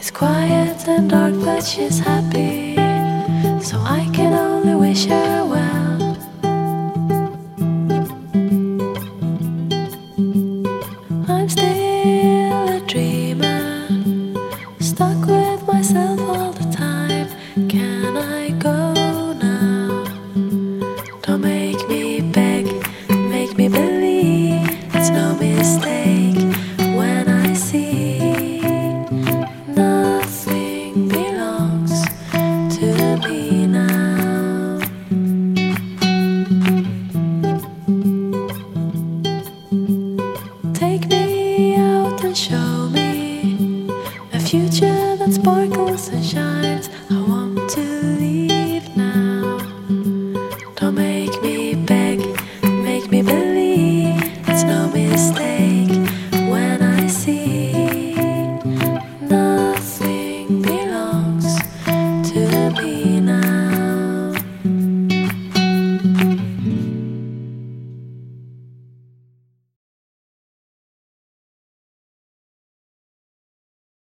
It's quiet and dark, but she's happy, so I can only wish her well. I'm still a dreamer, stuck with myself all the time. Can I go now? Don't make me beg, make me believe it's no mistake when I see nothing belongs to me now. Take me out and show me a future that sparkles and shines. I want to leave.